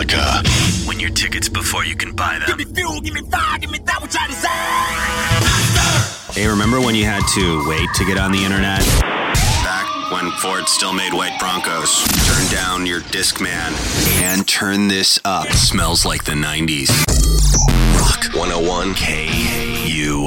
Metallica. Win your tickets before you can buy them. Give me fuel, give me fire, give me that which I desire. Hey, remember when you had to wait to get on the internet? Back when Ford still made white Broncos. Turn down your Discman and turn this up. It smells like the 90s. Rock 101 KUFO.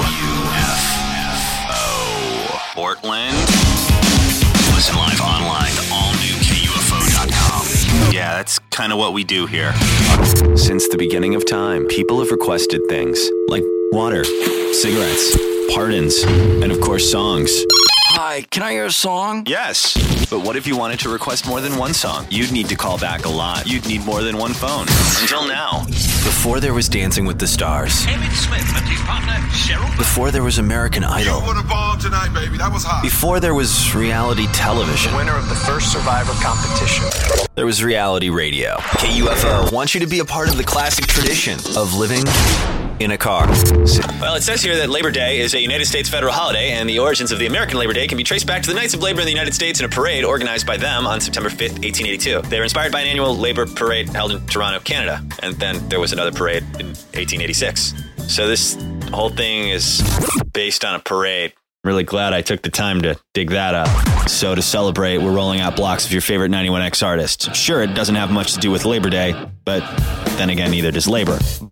Portland. Listen live online to allnewkufo.com. Yeah, that's kind of what we do here. Since the beginning of time, people have requested things like water, cigarettes, pardons, and of course songs. Hi, can I hear a song? Yes, but what if you wanted to request more than one song? You'd need to call back a lot. You'd need more than one phone. Until now. Before there was Dancing with the Stars. Emmitt Smith and his partner, Cheryl. Before there was American Idol. You won a ball tonight, baby. That was hot. Before there was reality television. Winner of the first Survivor competition. There was reality radio. KUFO wants you to be a part of the classic tradition of living in a car. Well, it says here that Labor Day is a United States federal holiday, and the origins of the American Labor Day can be traced back to the Knights of Labor in the United States in a parade organized by them on September 5th, 1882. They were inspired by an annual labor parade held in Toronto, Canada, and then there was another parade in 1886. So this whole thing is based on a parade. Really glad I took the time to dig that up. So to celebrate, we're rolling out blocks of your favorite 91X artists. Sure, it doesn't have much to do with Labor Day, but then again, neither does labor.